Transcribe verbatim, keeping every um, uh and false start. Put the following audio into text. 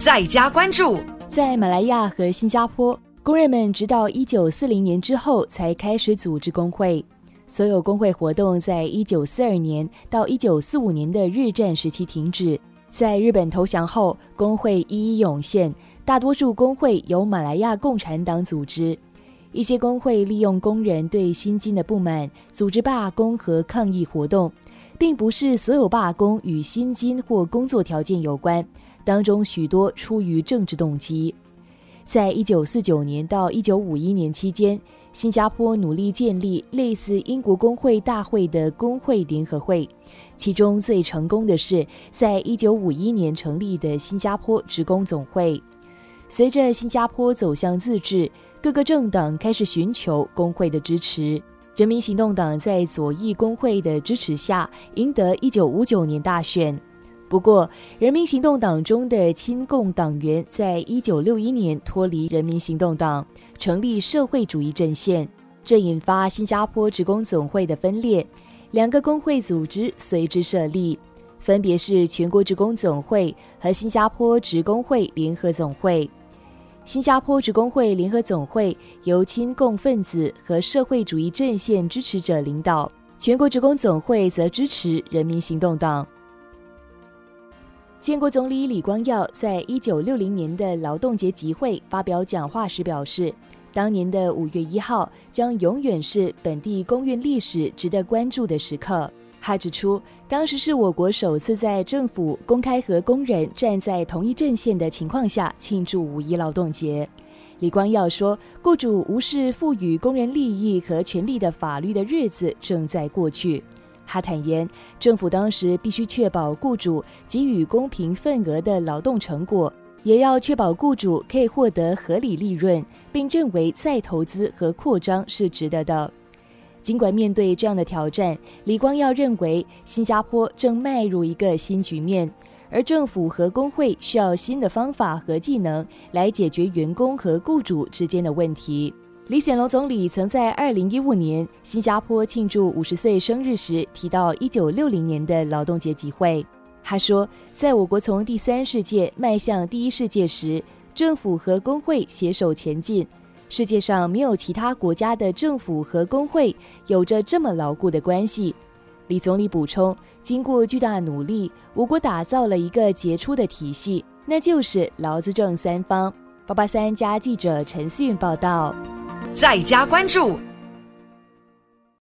在家关注。 在马来亚和新加坡，工人们直到一九四零年之后才开始组织工会。所有工会活动在一九四二年到一九四五年的日战时期停止。在日本投降后，工会一一涌现，大多数工会由马来亚共产党组织。一些工会利用工人对薪金的不满，组织罢工和抗议活动，并不是所有罢工与薪金或工作条件有关，当中许多出于政治动机。在一九四九年到一九五一年期间，新加坡努力建立类似英国工会大会的工会联合会，其中最成功的是在一九五一年成立的新加坡职工总会。随着新加坡走向自治，各个政党开始寻求工会的支持。人民行动党在左翼工会的支持下赢得一九五九年大选。不过，人民行动党中的亲共党员在一九六一年脱离人民行动党，成立社会主义阵线，这引发新加坡职工总会的分裂，两个工会组织随之设立，分别是全国职工总会和新加坡职工会联合总会。新加坡职工会联合总会由亲共分子和社会主义阵线支持者领导，全国职工总会则支持人民行动党。建国总理李光耀在一九六零年的劳动节集会发表讲话时表示，当年的五月一号将永远是本地工运历史值得关注的时刻。他指出，当时是我国首次在政府公开和工人站在同一阵线的情况下庆祝五一劳动节。李光耀说，雇主无视赋予工人利益和权利的法律的日子正在过去。他坦言，政府当时必须确保雇主给予公平份额的劳动成果，也要确保雇主可以获得合理利润，并认为再投资和扩张是值得的。尽管面对这样的挑战，李光耀认为新加坡正迈入一个新局面，而政府和工会需要新的方法和技能来解决员工和雇主之间的问题。李显龙总理曾在二零一五年新加坡庆祝五十岁生日时提到一九六零年的劳动节集会。他说，在我国从第三世界迈向第一世界时，政府和工会携手前进。世界上没有其他国家的政府和工会有着这么牢固的关系。李总理补充，经过巨大努力，我国打造了一个杰出的体系，那就是劳资政三方。八八三加记者陈思韵报道。 在家关注。